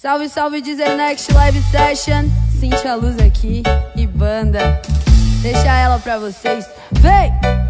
Salve, salve, Deezer Next Live Session. Sente a luz aqui e banda. Deixa ela pra vocês. Vem!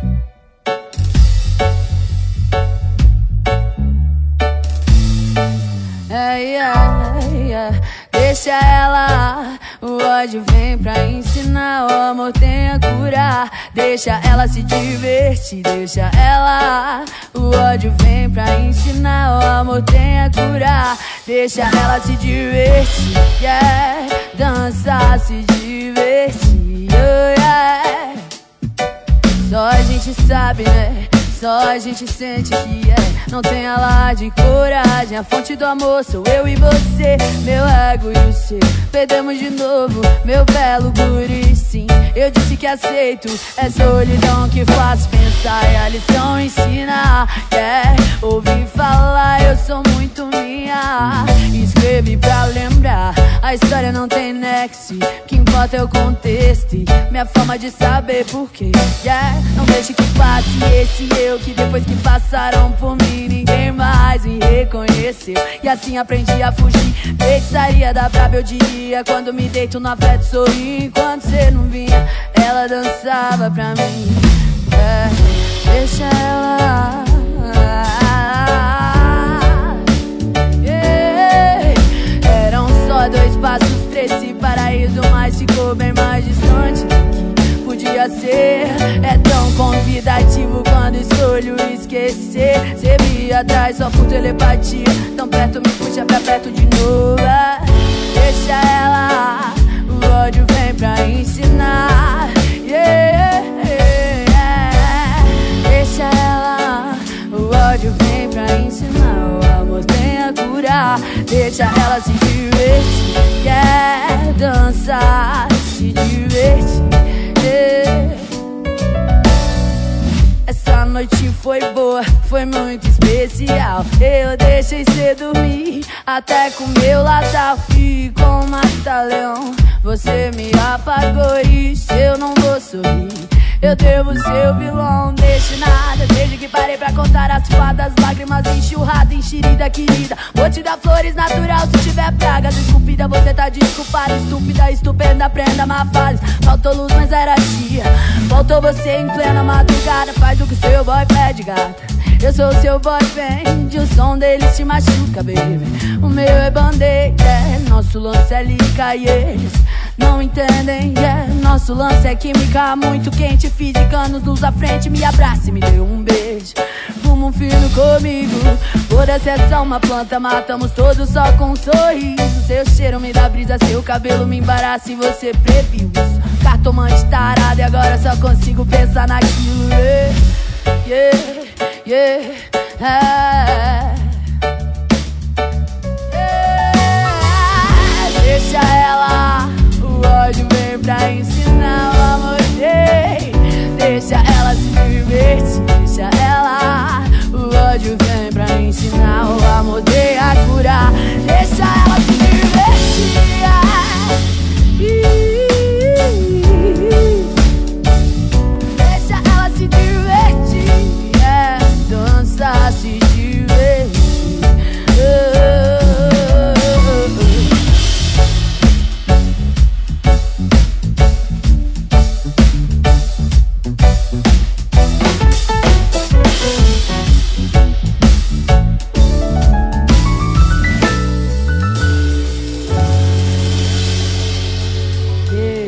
Deixa ela, o ódio vem pra ensinar, o amor tem a curar. Deixa ela se divertir, deixa ela, o ódio vem pra ensinar, o amor tem a curar. Deixa ela se divertir, yeah, dançar, se divertir, oh, yeah. Só a gente sabe, né? Só a gente sente que não tem alarde, coragem. A fonte do amor sou eu e você, meu ego e o seu. Perdemos de novo, meu belo guri, sim. Eu disse que aceito, é solidão que faz pensar e a lição ensina. Quer ouvir falar, eu sou muito minha. Escrevi pra lembrar, a história não tem nexo. O que importa é o contexto, minha forma de saber porquê, yeah. Não deixe que passe esse eu, que depois que passaram por mim ninguém mais me reconheceu. E assim aprendi a fugir, feitiçaria da braba eu diria. Quando me deito no afeto sorri, enquanto cê não vinha ela dançava pra mim, yeah. Deixa ela, yeah. Eram só 2 passos pra esse paraíso, mas ficou bem mais distante do que podia ser. É tão convidativo quando escolho esquecer. Cê me atrai só por telepatia, tão perto me puxa pra perto de novo, yeah. Deixa ela, o ódio vem pra ensinar, yeah, yeah. Deixa ela, o ódio vem pra ensinar, o amor tem a curar. Deixa ela se divertir, yeah, dançar, se divertir, yeah. Essa noite foi boa, foi muito especial. Eu deixei cê dormir, até comer o Natal. E com mata-leão, você me apagou. E se eu não vou sorrir, eu devo ser o vilão. Deixe nada, desde que parei pra contar as fadas. Lágrimas enxurradas, enxerida querida. Vou te dar flores natural se tiver pragas. Esculpida, você tá desculpada. Estúpida, estupenda, prenda má fase. Faltou luz, mas era dia. Faltou você em plena madrugada. Faz o que seu boy pede, gata. Eu sou o seu boyfriend, o som deles te machuca, baby. O meu é band-aid, yeah. Nosso lance é lírica e eles não entendem, yeah. Nosso lance é química muito quente, física, anos luz à frente. Me abraça e me dê um beijo, fuma um fino comigo. Por exceção uma planta, matamos todos só com um sorriso. Seu cheiro me dá brisa, seu cabelo me embaraça e você previu isso. Cartomante tarado e agora só consigo pensar naquilo, yeah, yeah, yeah, yeah. Deixa ela, o ódio vem pra ensinar, o amor tem. Deixa ela se divertir, deixa ela, o ódio vem pra ensinar, o amor tem a curar. Deixa ela se divertir, deixa ela se divertir, yeah. Dançar, se divertir,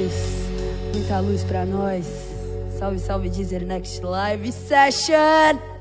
muita luz pra nós. Salve, salve, Deezer Next Live Session.